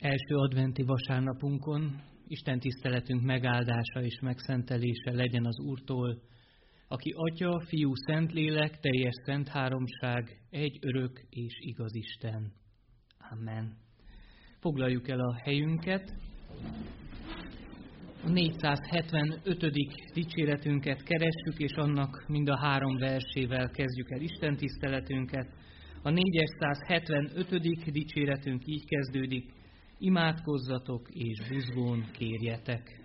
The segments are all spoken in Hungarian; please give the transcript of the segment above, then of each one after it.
Első adventi vasárnapunkon Isten tiszteletünk megáldása és megszentelése legyen az Úrtól, aki Atya, Fiú, Szentlélek, teljes szent háromság, egy örök és igaz Isten. Amen. Foglaljuk el a helyünket. A 475. dicséretünket keressük, és annak mind a 3 versével kezdjük el Isten tiszteletünket. A 475. dicséretünk így kezdődik: imádkozzatok és buzgón kérjetek.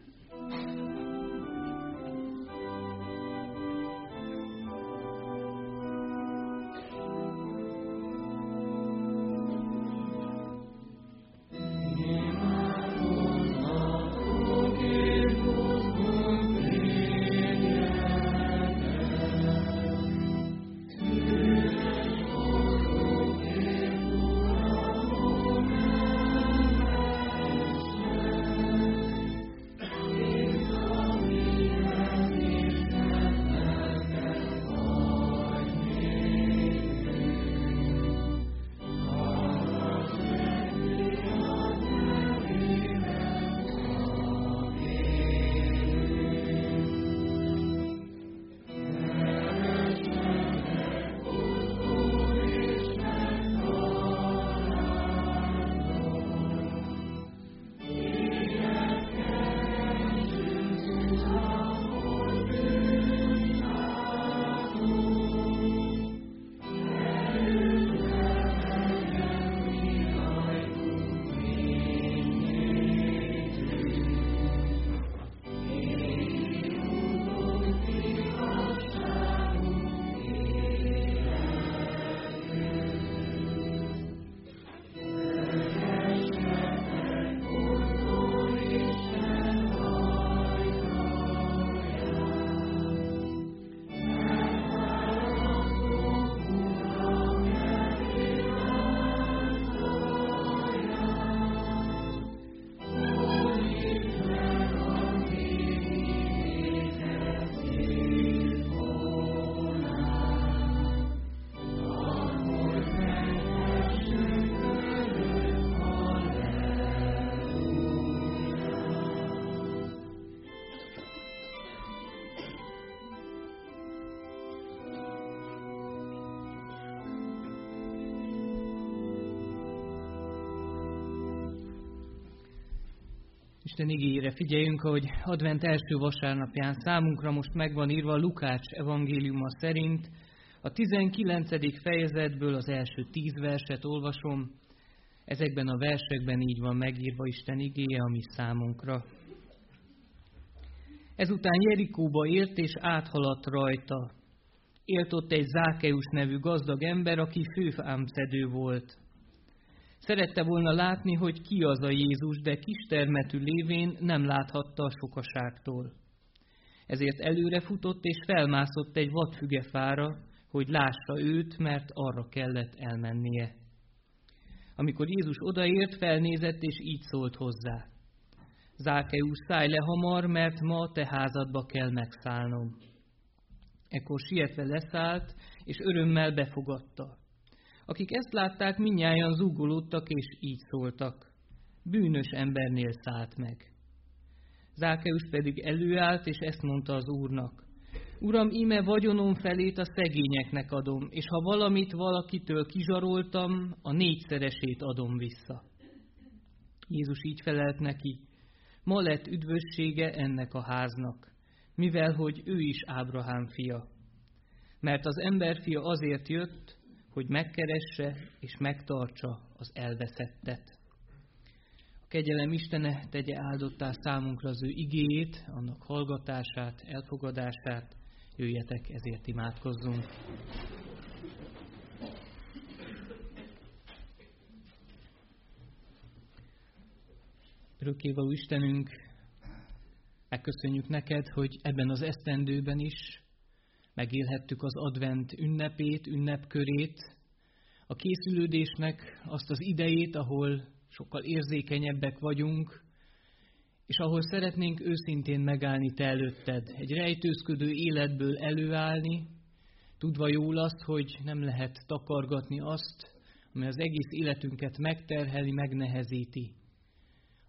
Isten igéjére figyeljünk, hogy advent első vasárnapján számunkra most megvan írva Lukács evangéliuma szerint. A 19. fejezetből az első 10 verset olvasom. Ezekben a versekben így van megírva Isten igéje a mi számunkra. Ezután Jerikóba ért és áthaladt rajta. Élt ott egy Zákeus nevű gazdag ember, aki fővámszedő volt. Szerette volna látni, hogy ki az a Jézus, de kistermetű lévén nem láthatta a sokaságtól. Ezért előre futott és felmászott egy vadfügefára, hogy lássa őt, mert arra kellett elmennie. Amikor Jézus odaért, felnézett és így szólt hozzá: Zákeus, szállj le hamar, mert ma a te házadba kell megszállnom. Ekkor sietve leszállt, és örömmel befogadta. Akik ezt látták, mindnyájan zúgolódtak, és így szóltak: bűnös embernél szállt meg. Zákeus pedig előállt, és ezt mondta az Úrnak: Uram, íme vagyonom felét a szegényeknek adom, és ha valamit valakitől kizsaroltam, a 4-szeresét adom vissza. Jézus így felelt neki: ma lett üdvössége ennek a háznak, mivel hogy ő is Ábrahám fia. Mert az emberfia azért jött, hogy megkeresse és megtartsa az elveszettet. A kegyelem Istene tegye áldottá számunkra az ő igéjét, annak hallgatását, elfogadását. Jöjjetek, ezért imádkozzunk. Örökkévaló Istenünk, megköszönjük neked, hogy ebben az esztendőben is megélhettük az advent ünnepét, ünnepkörét, a készülődésnek azt az idejét, ahol sokkal érzékenyebbek vagyunk, és ahol szeretnénk őszintén megállni te előtted, egy rejtőzködő életből előállni, tudva jól azt, hogy nem lehet takargatni azt, ami az egész életünket megterheli, megnehezíti.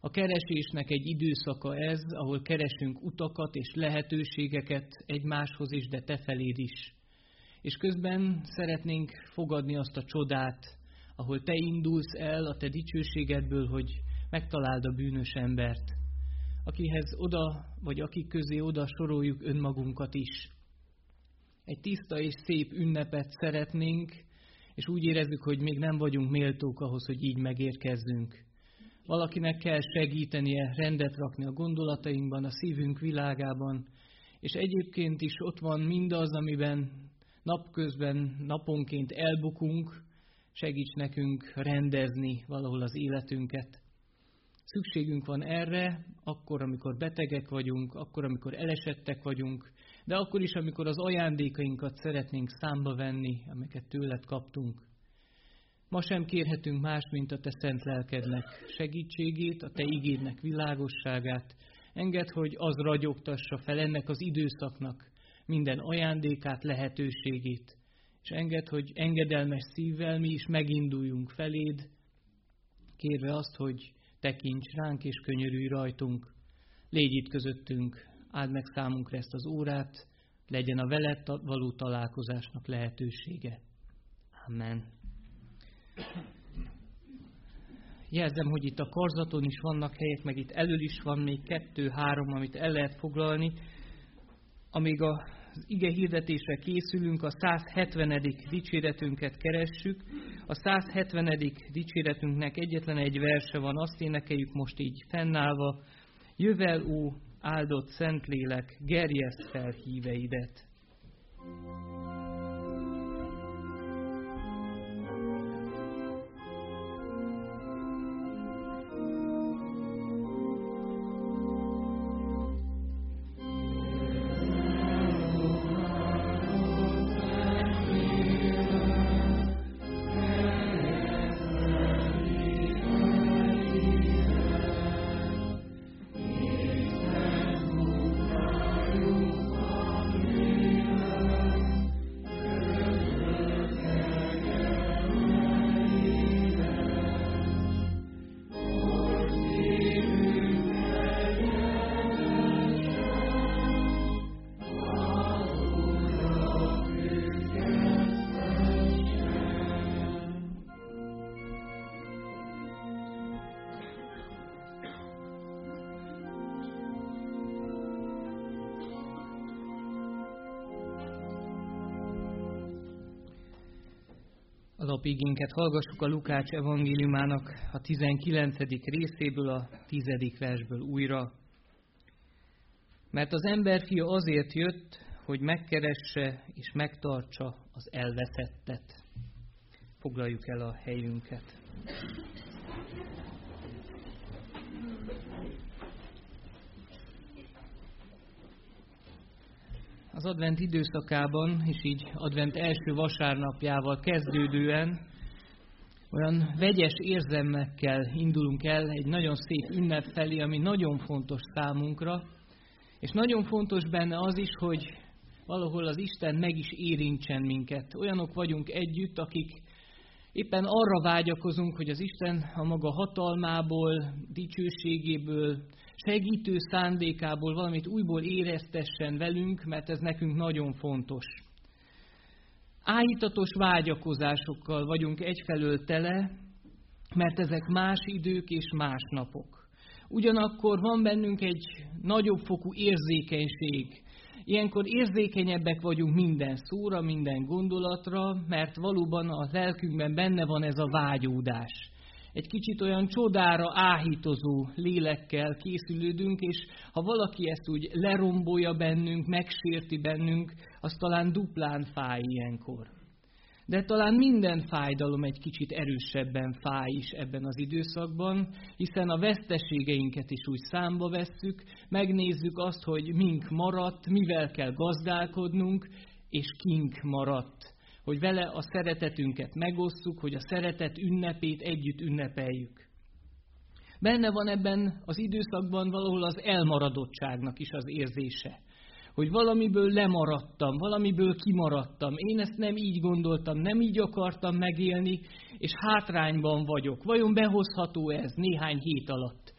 A keresésnek egy időszaka ez, ahol keresünk utakat és lehetőségeket egymáshoz is, de te feléd is. És közben szeretnénk fogadni azt a csodát, ahol te indulsz el a te dicsőségedből, hogy megtaláld a bűnös embert, akihez oda, vagy akik közé oda soroljuk önmagunkat is. Egy tiszta és szép ünnepet szeretnénk, és úgy érezzük, hogy még nem vagyunk méltók ahhoz, hogy így megérkezzünk. Valakinek kell segítenie rendet rakni a gondolatainkban, a szívünk világában, és egyébként is ott van mindaz, amiben napközben, naponként elbukunk, segíts nekünk rendezni valahol az életünket. Szükségünk van erre, akkor, amikor betegek vagyunk, akkor, amikor elesettek vagyunk, de akkor is, amikor az ajándékainkat szeretnénk számba venni, amiket tőled kaptunk. Ma sem kérhetünk más, mint a te szent lelkednek segítségét, a te igédnek világosságát. Engedd, hogy az ragyogtassa fel ennek az időszaknak minden ajándékát, lehetőségét. És engedd, hogy engedelmes szívvel mi is meginduljunk feléd, kérve azt, hogy tekints ránk és könyörülj rajtunk. Légy itt közöttünk, áld meg számunkra ezt az órát, legyen a veled való találkozásnak lehetősége. Amen. Jelzem, hogy itt a karzaton is vannak helyek, meg itt elől is van még 2-3, amit el lehet foglalni. Amíg az ige hirdetésre készülünk, a 170. dicséretünket keressük. A 170. dicséretünknek egyetlen egy verse van, azt énekeljük most így fennállva. Jövel, ó, áldott Szentlélek, gerjeszd fel híveidet. A lapigénket hallgassuk a Lukács evangéliumának a 19. részéből, a 10. versből újra. Mert az emberfia azért jött, hogy megkeresse és megtartsa az elveszettet. Foglaljuk el a helyünket. Az advent időszakában, és így advent első vasárnapjával kezdődően olyan vegyes érzelmekkel indulunk el egy nagyon szép ünnep felé, ami nagyon fontos számunkra, és nagyon fontos benne az is, hogy valahol az Isten meg is érintsen minket. Olyanok vagyunk együtt, akik éppen arra vágyakozunk, hogy az Isten a maga hatalmából, dicsőségéből, segítő szándékából valamit újból éreztessen velünk, mert ez nekünk nagyon fontos. Áhítatos vágyakozásokkal vagyunk egyfelől tele, mert ezek más idők és más napok. Ugyanakkor van bennünk egy nagyobb fokú érzékenység. Ilyenkor érzékenyebbek vagyunk minden szóra, minden gondolatra, mert valóban a lelkünkben benne van ez a vágyódás. Egy kicsit olyan csodára áhítozó lélekkel készülődünk, és ha valaki ezt úgy lerombolja bennünk, megsérti bennünk, az talán duplán fáj ilyenkor. De talán minden fájdalom egy kicsit erősebben fáj is ebben az időszakban, hiszen a veszteségeinket is úgy számba vesszük, megnézzük azt, hogy mink maradt, mivel kell gazdálkodnunk, és kink maradt. Hogy vele a szeretetünket megosszuk, hogy a szeretet ünnepét együtt ünnepeljük. Benne van ebben az időszakban valahol az elmaradottságnak is az érzése. Hogy valamiből lemaradtam, valamiből kimaradtam. Én ezt nem így gondoltam, nem így akartam megélni, és hátrányban vagyok. Vajon behozható ez néhány hét alatt?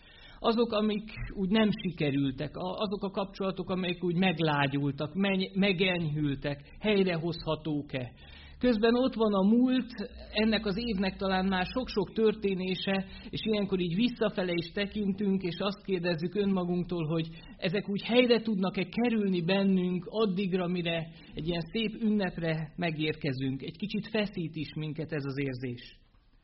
azok, amik úgy nem sikerültek, azok a kapcsolatok, amelyek úgy meglágyultak, megenyhültek, helyrehozhatók-e. Közben ott van a múlt, ennek az évnek talán már sok-sok történése, és ilyenkor így visszafele is tekintünk, és azt kérdezzük önmagunktól, hogy ezek úgy helyre tudnak-e kerülni bennünk addigra, mire egy ilyen szép ünnepre megérkezünk. Egy kicsit feszít is minket ez az érzés.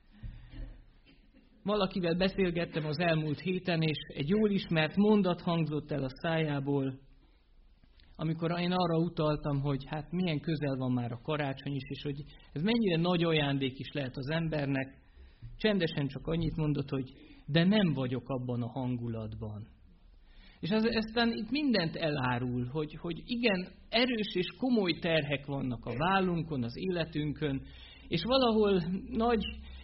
Valakivel beszélgettem az elmúlt héten, és egy jól ismert mondat hangzott el a szájából, amikor én arra utaltam, hogy hát milyen közel van már a karácsony is, és hogy ez mennyire nagy ajándék is lehet az embernek, csendesen csak annyit mondott, hogy de nem vagyok abban a hangulatban. És aztán itt mindent elárul, hogy igen, erős és komoly terhek vannak a vállunkon, az életünkön, és valahol nagy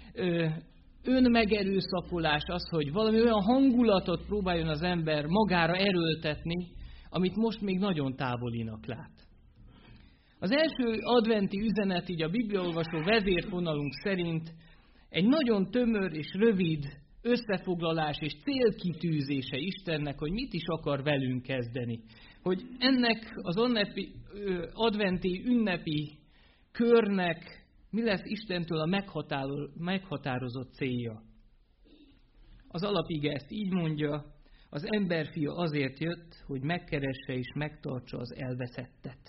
önmegerőszakolás az, hogy valami olyan hangulatot próbáljon az ember magára erőltetni, amit most még nagyon távolinak lát. Az első adventi üzenet, így a bibliaolvasó vezérfonalunk szerint egy nagyon tömör és rövid összefoglalás és célkitűzése Istennek, hogy mit is akar velünk kezdeni. Hogy ennek az adventi ünnepi körnek mi lesz Istentől a meghatározott célja. Az alapige ezt így mondja, az emberfia azért jött, hogy megkeresse és megtartsa az elveszettet.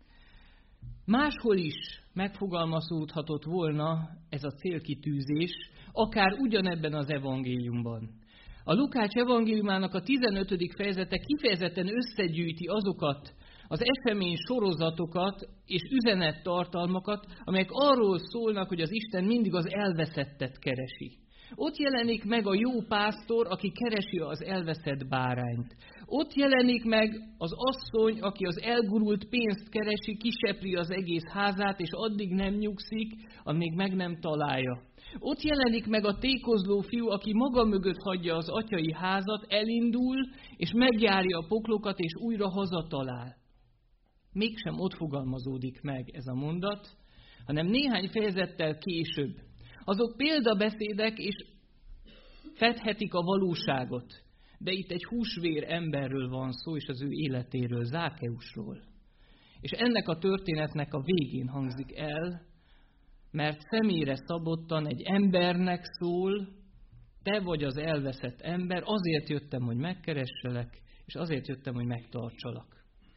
Máshol is megfogalmazódhatott volna ez a célkitűzés, akár ugyanebben az evangéliumban. A Lukács evangéliumának a 15. fejezete kifejezetten összegyűjti azokat az esemény sorozatokat és üzenettartalmakat, amelyek arról szólnak, hogy az Isten mindig az elveszettet keresi. Ott jelenik meg a jó pásztor, aki keresi az elveszett bárányt. Ott jelenik meg az asszony, aki az elgurult pénzt keresi, kisepri az egész házát, és addig nem nyugszik, amíg meg nem találja. Ott jelenik meg a tékozló fiú, aki maga mögött hagyja az atyai házat, elindul, és megjárja a poklokat, és újra hazatalál. Mégsem ott fogalmazódik meg ez a mondat, hanem néhány fejezettel később. Azok példabeszédek, és fedhetik a valóságot. De itt egy húsvér emberről van szó, és az ő életéről, Zákeusról. És ennek a történetnek a végén hangzik el, mert személyre szabottan egy embernek szól, te vagy az elveszett ember, azért jöttem, hogy megkeresselek, és azért jöttem, hogy megtartsalak.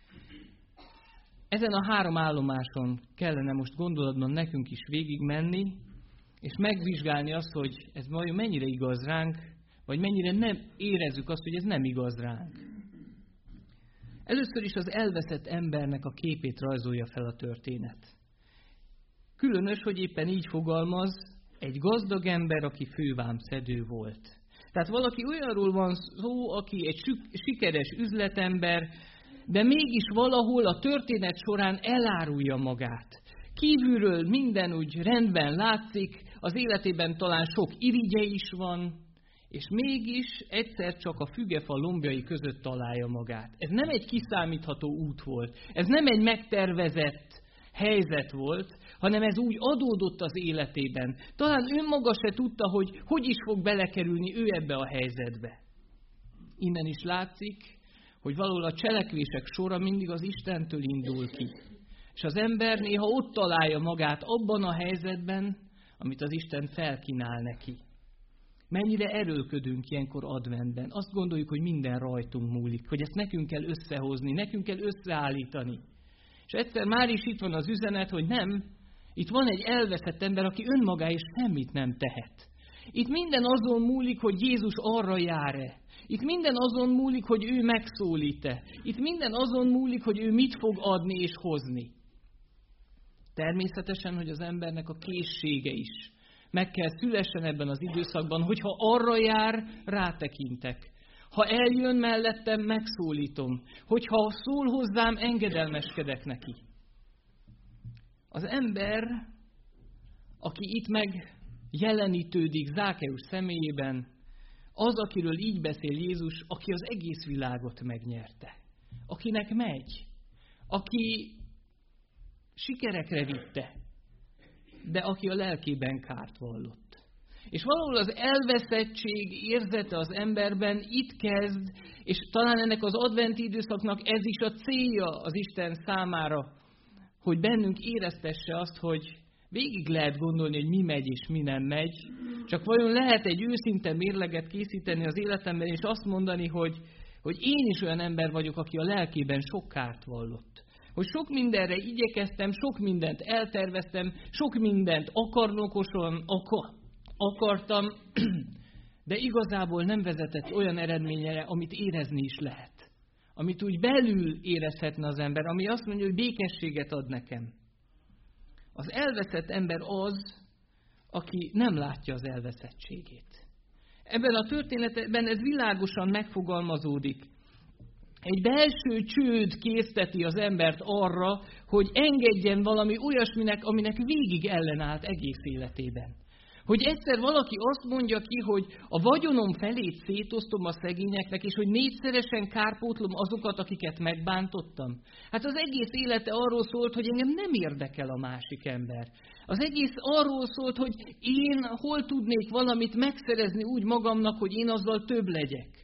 Ezen a 3 állomáson kellene most gondolatban nekünk is végigmenni, és megvizsgálni azt, hogy ez vajon mennyire igaz ránk, vagy mennyire nem érezzük azt, hogy ez nem igaz ránk. Először is az elveszett embernek a képét rajzolja fel a történet. Különös, hogy éppen így fogalmaz, egy gazdag ember, aki fővámszedő volt. Tehát valaki olyanról van szó, aki egy sikeres üzletember, de mégis valahol a történet során elárulja magát. Kívülről minden úgy rendben látszik, az életében talán sok irigye is van, és mégis egyszer csak a fügefa lombjai között találja magát. Ez nem egy kiszámítható út volt, ez nem egy megtervezett helyzet volt, hanem ez úgy adódott az életében. Talán önmaga se tudta, hogy is fog belekerülni ő ebbe a helyzetbe. Innen is látszik, hogy valahol a cselekvések sora mindig az Istentől indul ki. És az ember néha ott találja magát abban a helyzetben, amit az Isten felkínál neki. Mennyire erőlködünk ilyenkor adventben. Azt gondoljuk, hogy minden rajtunk múlik, hogy ezt nekünk kell összehozni, nekünk kell összeállítani. És egyszer már is itt van az üzenet, hogy nem, itt van egy elveszett ember, aki önmagáért semmit nem tehet. Itt minden azon múlik, hogy Jézus arra jár-e. Itt minden azon múlik, hogy ő megszólít-e. Itt minden azon múlik, hogy ő mit fog adni és hozni. Természetesen, hogy az embernek a készsége is meg kell szülessen ebben az időszakban, hogyha arra jár, rátekintek. Ha eljön mellettem, megszólítom. Hogyha szól hozzám, engedelmeskedek neki. Az ember, aki itt megjelenítődik Zákeus személyében, az, akiről így beszél Jézus, aki az egész világot megnyerte. Akinek megy. Aki sikerekre vitte, de aki a lelkében kárt vallott. És valahol az elveszettség érzete az emberben itt kezd, és talán ennek az adventi időszaknak ez is a célja az Isten számára, hogy bennünk éreztesse azt, hogy végig lehet gondolni, hogy mi megy és mi nem megy, csak vajon lehet egy őszinte mérleget készíteni az életemben, és azt mondani, hogy én is olyan ember vagyok, aki a lelkében sok kárt vallott. Hogy sok mindenre igyekeztem, sok mindent elterveztem, sok mindent akartam, de igazából nem vezetett olyan eredményre, amit érezni is lehet. Amit úgy belül érezhetne az ember, ami azt mondja, hogy békességet ad nekem. Az elveszett ember az, aki nem látja az elveszettségét. Ebben a történetben ez világosan megfogalmazódik. Egy belső csőd készteti az embert arra, hogy engedjen valami olyasminek, aminek végig ellenállt egész életében. Hogy egyszer valaki azt mondja ki, hogy a vagyonom felét szétosztom a szegényeknek, és hogy 4-szeresen kárpótlom azokat, akiket megbántottam. Hát az egész élete arról szólt, hogy engem nem érdekel a másik ember. Az egész arról szólt, hogy én hol tudnék valamit megszerezni úgy magamnak, hogy én azzal több legyek.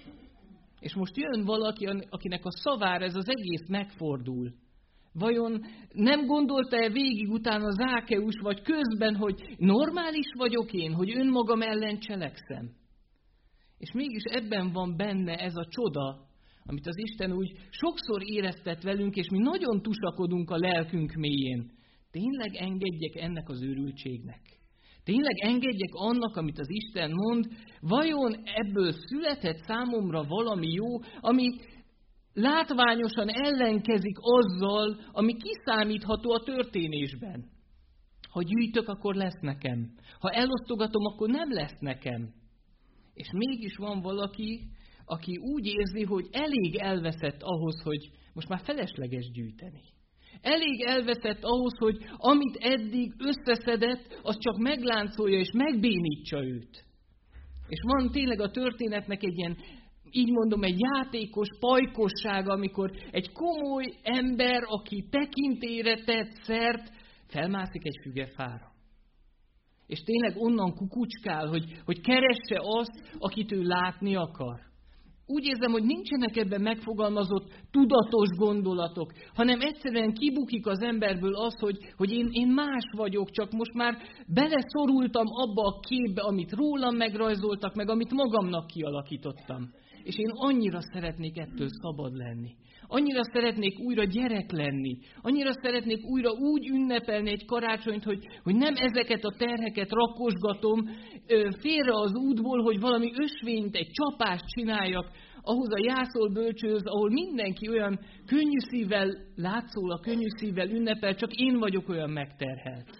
És most jön valaki, akinek a szavára ez az egész megfordul. Vajon nem gondolta-e végig utána Zákeus, vagy közben, hogy normális vagyok én, hogy önmagam ellen cselekszem? És mégis ebben van benne ez a csoda, amit az Isten úgy sokszor éreztet velünk, és mi nagyon tusakodunk a lelkünk mélyén. Tényleg engedjek ennek az őrültségnek? Tényleg engedjek annak, amit az Isten mond? Vajon ebből született számomra valami jó, ami látványosan ellenkezik azzal, ami kiszámítható a történésben? Ha gyűjtök, akkor lesz nekem. Ha elosztogatom, akkor nem lesz nekem. És mégis van valaki, aki úgy érzi, hogy elég elveszett ahhoz, hogy most már felesleges gyűjteni. Elég elveszett ahhoz, hogy amit eddig összeszedett, az csak megláncolja és megbénítsa őt. És van tényleg a történetnek egy ilyen, így mondom, egy játékos pajkossága, amikor egy komoly ember, aki tekintélyre tett szert, felmászik egy fügefára. És tényleg onnan kukucskál, hogy keresse azt, akit ő látni akar. Úgy érzem, hogy nincsenek ebben megfogalmazott tudatos gondolatok, hanem egyszerűen kibukik az emberből az, hogy én más vagyok, csak most már beleszorultam abba a képbe, amit rólam megrajzoltak, meg amit magamnak kialakítottam. És én annyira szeretnék ettől szabad lenni. Annyira szeretnék újra gyerek lenni. Annyira szeretnék újra úgy ünnepelni egy karácsonyt, hogy nem ezeket a terheket rakosgatom félre az útból, hogy valami ösvényt, egy csapást csináljak ahhoz a jászol bölcsőhöz, ahol mindenki olyan könnyű szívvel látszólag, könnyű szívvel ünnepel, csak én vagyok olyan megterhelt.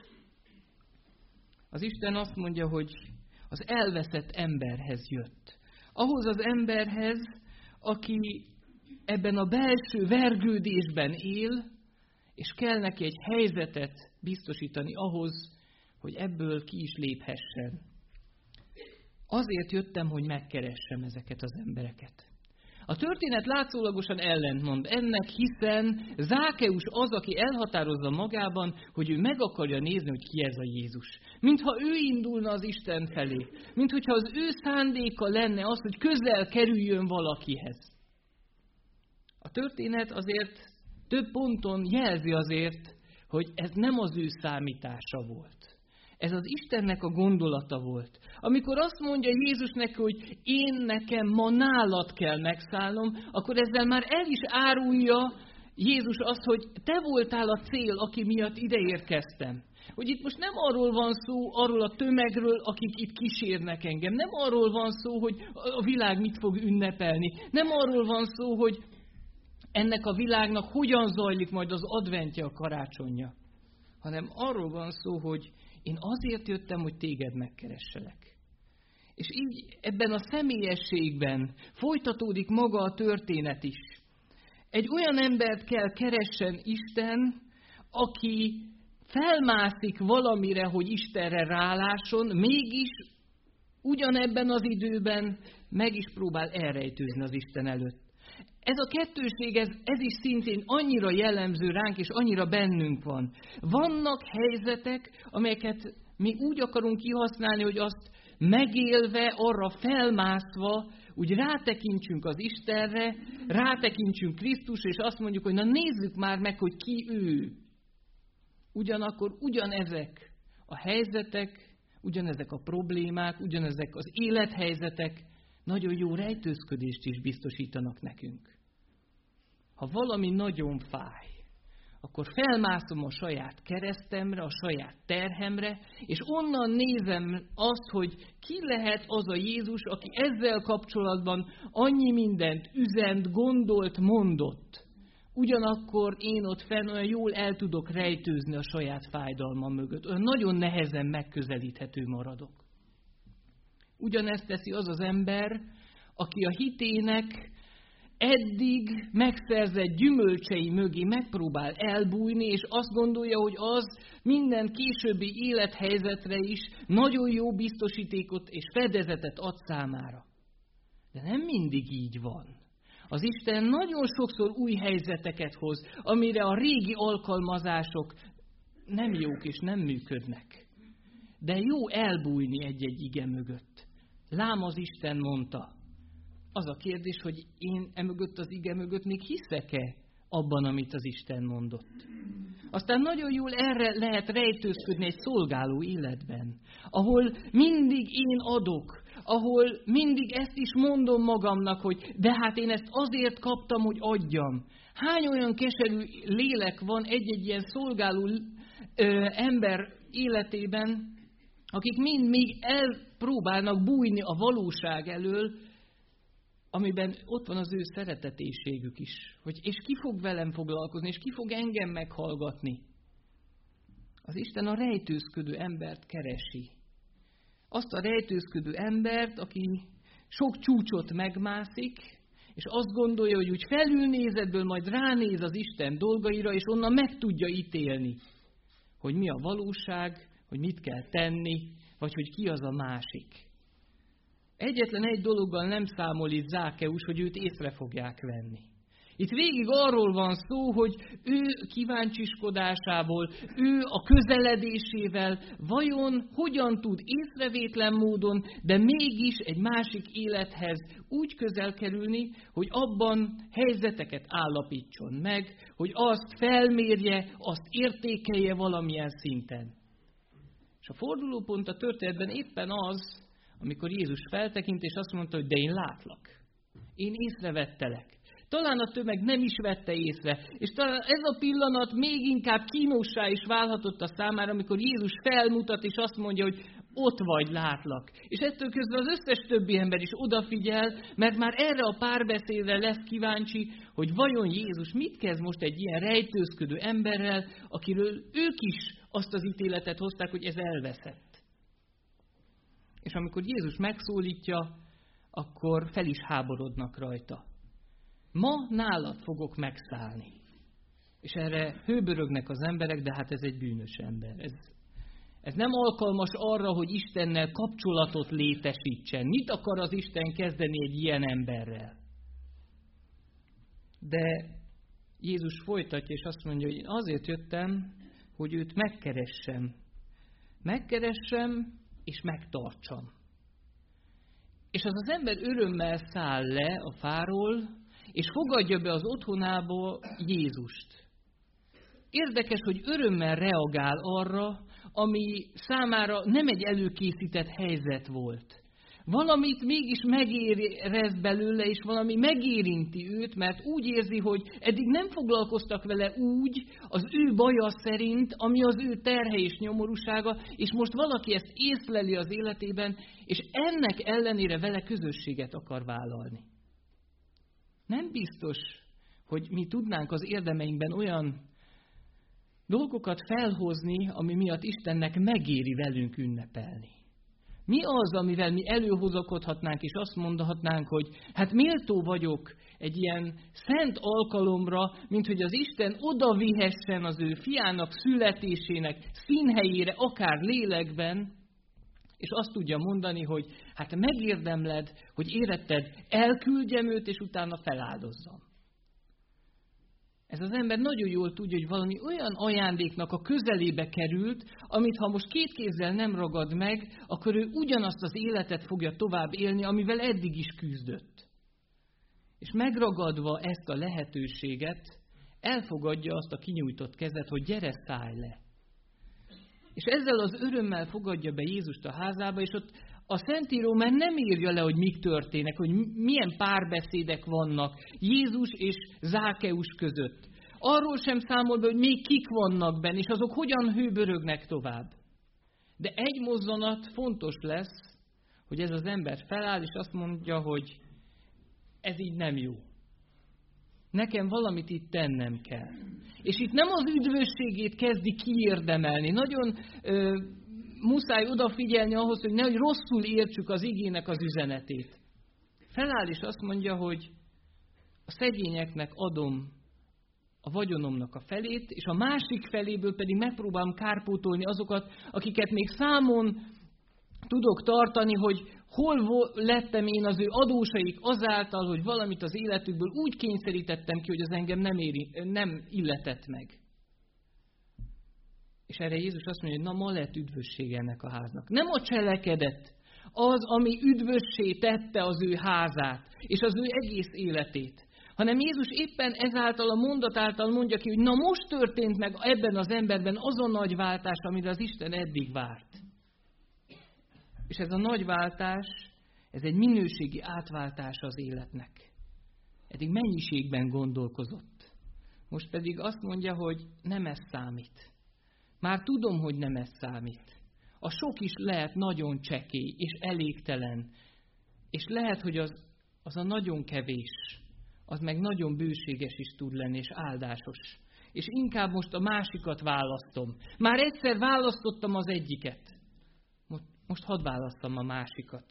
Az Isten azt mondja, hogy az elveszett emberhez jött. Ahhoz az emberhez, aki ebben a belső vergődésben él, és kell neki egy helyzetet biztosítani ahhoz, hogy ebből ki is léphessen. Azért jöttem, hogy megkeressem ezeket az embereket. A történet látszólagosan ellentmond ennek, hiszen Zákeus az, aki elhatározza magában, hogy ő meg akarja nézni, hogy ki ez a Jézus. Mintha ő indulna az Isten felé. Minthogyha az ő szándéka lenne az, hogy közel kerüljön valakihez. A történet azért több ponton jelzi azért, hogy ez nem az ő számítása volt. Ez az Istennek a gondolata volt. Amikor azt mondja Jézus neki, hogy én nekem ma nálad kell megszállnom, akkor ezzel már el is árulja Jézus azt, hogy te voltál a cél, aki miatt ide érkeztem. Hogy itt most nem arról van szó, arról a tömegről, akik itt kísérnek engem. Nem arról van szó, hogy a világ mit fog ünnepelni. Nem arról van szó, hogy ennek a világnak hogyan zajlik majd az adventje, a karácsonyja. Hanem arról van szó, hogy én azért jöttem, hogy téged megkeresselek. És így ebben a személyességben folytatódik maga a történet is. Egy olyan embert kell keressen Isten, aki felmászik valamire, hogy Istenre rálásson, mégis ugyanebben az időben meg is próbál elrejtőzni az Isten előtt. Ez a kettőség, ez is szintén annyira jellemző ránk, és annyira bennünk van. Vannak helyzetek, amelyeket mi úgy akarunk kihasználni, hogy azt megélve, arra felmászva, úgy rátekintsünk az Istenre, rátekintsünk Krisztusra, és azt mondjuk, hogy na nézzük már meg, hogy ki ő. Ugyanakkor ugyanezek a helyzetek, ugyanezek a problémák, ugyanezek az élethelyzetek nagyon jó rejtőzködést is biztosítanak nekünk. Ha valami nagyon fáj, akkor felmászom a saját keresztemre, a saját terhemre, és onnan nézem azt, hogy ki lehet az a Jézus, aki ezzel kapcsolatban annyi mindent üzent, gondolt, mondott. Ugyanakkor én ott fenn olyan jól el tudok rejtőzni a saját fájdalmam mögött. Olyan nagyon nehezen megközelíthető maradok. Ugyanezt teszi az az ember, aki a hitének eddig megszerzett gyümölcsei mögé megpróbál elbújni, és azt gondolja, hogy az minden későbbi élethelyzetre is nagyon jó biztosítékot és fedezetet ad számára. De nem mindig így van. Az Isten nagyon sokszor új helyzeteket hoz, amire a régi alkalmazások nem jók és nem működnek. De jó elbújni egy-egy ige mögött. Lám az Isten mondta. Az a kérdés, hogy én emögött az ige mögött még hiszek-e abban, amit az Isten mondott. Aztán nagyon jól erre lehet rejtőzködni egy szolgáló életben, ahol mindig én adok, ahol mindig ezt is mondom magamnak, hogy de hát én ezt azért kaptam, hogy adjam. Hány olyan keserű lélek van egy-egy ilyen szolgáló ember életében, akik mind még elpróbálnak bújni a valóság elől, amiben ott van az ő szeretetésségük is. Hogy és ki fog velem foglalkozni, és ki fog engem meghallgatni. Az Isten a rejtőzködő embert keresi. Azt a rejtőzködő embert, aki sok csúcsot megmászik, és azt gondolja, hogy úgy felülnézetből majd ránéz az Isten dolgaira, és onnan meg tudja ítélni, hogy mi a valóság, hogy mit kell tenni, vagy hogy ki az a másik. Egyetlen egy dologgal nem számol itt Zákeus, hogy őt észre fogják venni. Itt végig arról van szó, hogy ő kíváncsiskodásából, ő a közeledésével vajon hogyan tud észrevétlen módon, de mégis egy másik élethez úgy közel kerülni, hogy abban helyzeteket állapítson meg, hogy azt felmérje, azt értékelje valamilyen szinten. És a fordulópont a történetben éppen az, amikor Jézus feltekint, és azt mondta, hogy de én látlak. Én észrevettelek. Talán a tömeg nem is vette észre, és talán ez a pillanat még inkább kínossá is válhatott a számára, amikor Jézus felmutat, és azt mondja, hogy ott vagy, látlak. És ettől közben az összes többi ember is odafigyel, mert már erre a párbeszédre lesz kíváncsi, hogy vajon Jézus mit kezd most egy ilyen rejtőzködő emberrel, akiről ők is azt az ítéletet hozták, hogy ez elveszett. És amikor Jézus megszólítja, akkor fel is háborodnak rajta. Ma nálad fogok megszállni. És erre hőbörögnek az emberek, de hát ez egy bűnös ember. Ez nem alkalmas arra, hogy Istennel kapcsolatot létesítsen. Mit akar az Isten kezdeni egy ilyen emberrel? De Jézus folytatja, és azt mondja, hogy én azért jöttem, hogy őt megkeressem. Megkeressem, és megtartsam. És az ember örömmel száll le a fáról, és fogadja be az otthonába Jézust. Érdekes, hogy örömmel reagál arra, ami számára nem egy előkészített helyzet volt. Valamit mégis megérez belőle, és valami megérinti őt, mert úgy érzi, hogy eddig nem foglalkoztak vele úgy, az ő baja szerint, ami az ő terhe és nyomorúsága, és most valaki ezt észleli az életében, és ennek ellenére vele közösséget akar vállalni. Nem biztos, hogy mi tudnánk az érdemeinkben olyan dolgokat felhozni, ami miatt Istennek megéri velünk ünnepelni. Mi az, amivel mi előhozakodhatnánk, és azt mondhatnánk, hogy hát méltó vagyok egy ilyen szent alkalomra, mint hogy az Isten oda vihessen az ő fiának születésének színhelyére, akár lélekben, és azt tudja mondani, hogy hát megérdemled, hogy éretted, elküldjem őt, és utána feláldozzam. Ez az ember nagyon jól tudja, hogy valami olyan ajándéknak a közelébe került, amit ha most két kézzel nem ragad meg, akkor ő ugyanazt az életet fogja tovább élni, amivel eddig is küzdött. És megragadva ezt a lehetőséget, elfogadja azt a kinyújtott kezet, hogy gyere, szállj le. És ezzel az örömmel fogadja be Jézust a házába, és ott a Szentíró már nem írja le, hogy mik történnek, hogy milyen párbeszédek vannak Jézus és Zákeus között. Arról sem számol be, hogy még kik vannak benne, és azok hogyan hőbörögnek tovább. De egy mozzanat fontos lesz, hogy ez az ember feláll, és azt mondja, hogy ez így nem jó. Nekem valamit itt tennem kell. És itt nem az üdvösségét kezdi kiérdemelni. Nagyon muszáj odafigyelni ahhoz, hogy nehogy rosszul értsük az igének az üzenetét. Feláll és azt mondja, hogy a szegényeknek adom a vagyonomnak a felét, és a másik feléből pedig megpróbálom kárpótolni azokat, akiket még számon tudok tartani, hogy hol lettem én az ő adósaik azáltal, hogy valamit az életükből úgy kényszerítettem ki, hogy az engem nem illetett meg. És erre Jézus azt mondja, hogy na ma lett üdvösség ennek a háznak. Nem a cselekedet, az, ami üdvössé tette az ő házát, és az ő egész életét, hanem Jézus éppen ezáltal a mondat által mondja ki, hogy na most történt meg ebben az emberben az a nagy váltás, amire az Isten eddig várt. És ez a nagy váltás, ez egy minőségi átváltás az életnek. Eddig mennyiségben gondolkozott. Most pedig azt mondja, hogy nem ez számít. Már tudom, hogy nem ez számít. A sok is lehet nagyon csekély és elégtelen. És lehet, hogy az a nagyon kevés, az meg nagyon bőséges is tud lenni, és áldásos. És inkább most a másikat választom. Már egyszer választottam az egyiket. Most hadd válasszam a másikat.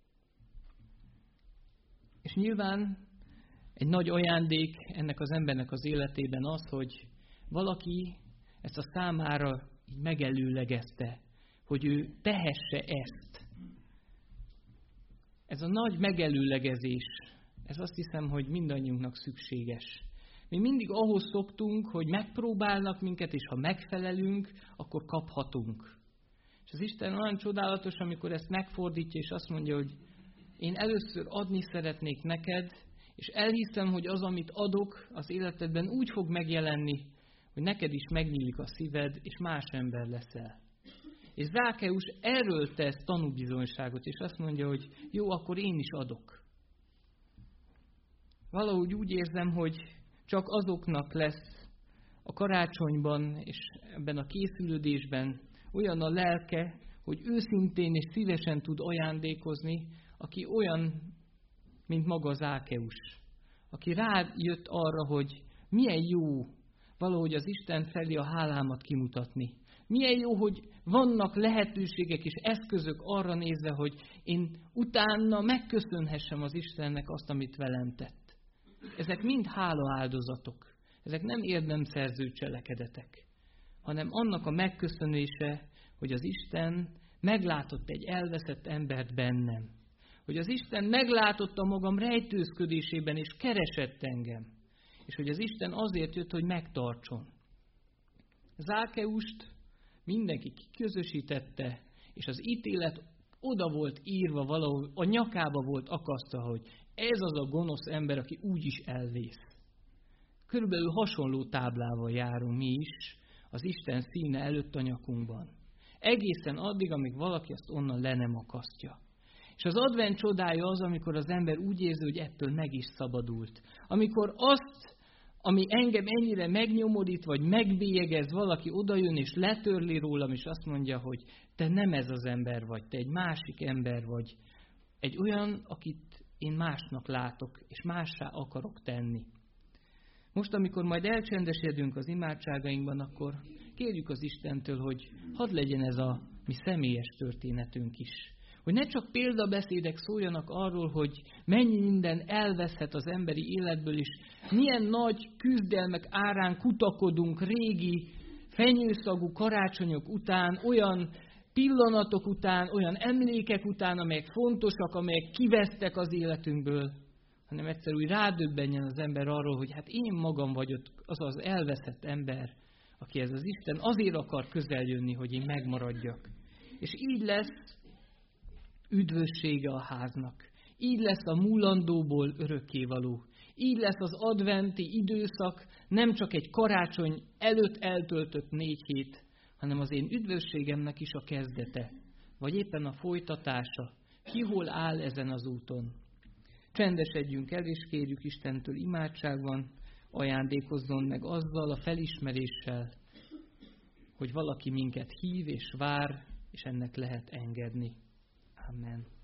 És nyilván egy nagy ajándék ennek az embernek az életében az, hogy valaki ezt a számára így megelőlegezte, hogy ő tehesse ezt. Ez a nagy megelőlegezés, ez azt hiszem, hogy mindannyiunknak szükséges. Mi mindig ahhoz szoktunk, hogy megpróbálnak minket, és ha megfelelünk, akkor kaphatunk. És az Isten olyan csodálatos, amikor ezt megfordítja, és azt mondja, hogy én először adni szeretnék neked, és elhiszem, hogy az, amit adok az életedben úgy fog megjelenni, hogy neked is megnyílik a szíved, és más ember leszel. És Zákeus erről tesz tanúbizonyságot, és azt mondja, hogy jó, akkor én is adok. Valahogy úgy érzem, hogy csak azoknak lesz a karácsonyban és ebben a készülődésben olyan a lelke, hogy őszintén és szívesen tud ajándékozni, aki olyan, mint maga Zákeus. Aki rájött arra, hogy milyen jó valahogy az Isten felé a hálámat kimutatni. Milyen jó, hogy vannak lehetőségek és eszközök arra nézve, hogy én utána megköszönhessem az Istennek azt, amit velem tett. Ezek mind hálaáldozatok. Ezek nem érdemszerző cselekedetek, hanem annak a megköszönése, hogy az Isten meglátott egy elveszett embert bennem. Hogy az Isten meglátotta magam rejtőzködésében, és keresett engem. És hogy az Isten azért jött, hogy megtartson. Zákeust mindenki kiközösítette, és az ítélet oda volt írva valahol, a nyakába volt akasztva, hogy ez az a gonosz ember, aki úgyis elvész. Körülbelül hasonló táblával járunk mi is az Isten színe előtt a nyakunkban. Egészen addig, amíg valaki azt onnan le nem akasztja. És az advent csodája az, amikor az ember úgy érzi, hogy ettől meg is szabadult. Amikor azt, ami engem ennyire megnyomorít, vagy megbélyegez, valaki odajön és letörli rólam, és azt mondja, hogy te nem ez az ember vagy, te egy másik ember vagy. Egy olyan, akit én másnak látok, és mássá akarok tenni. Most, amikor majd elcsendesedünk az imádságainkban, akkor kérjük az Istentől, hogy hadd legyen ez a mi személyes történetünk is. Hogy ne csak példabeszédek szóljanak arról, hogy mennyi minden elveszhet az emberi életből is, milyen nagy küzdelmek árán kutakodunk régi, fenyőszagú karácsonyok után, olyan pillanatok után, olyan emlékek után, amelyek fontosak, amelyek kivesztek az életünkből, hanem egyszer úgy rádöbbenjen az ember arról, hogy hát én magam vagyok az az elveszett ember, akihez az Isten azért akar közel jönni, hogy én megmaradjak. És így lesz üdvössége a háznak. Így lesz a múlandóból örökkévaló. Így lesz az adventi időszak nem csak egy karácsony előtt eltöltött 4 hét, hanem az én üdvösségemnek is a kezdete, vagy éppen a folytatása. Ki hol áll ezen az úton? Csendesedjünk el, és kérjük Istentől imádságban, ajándékozzon meg azzal a felismeréssel, hogy valaki minket hív és vár, és ennek lehet engedni. Amen.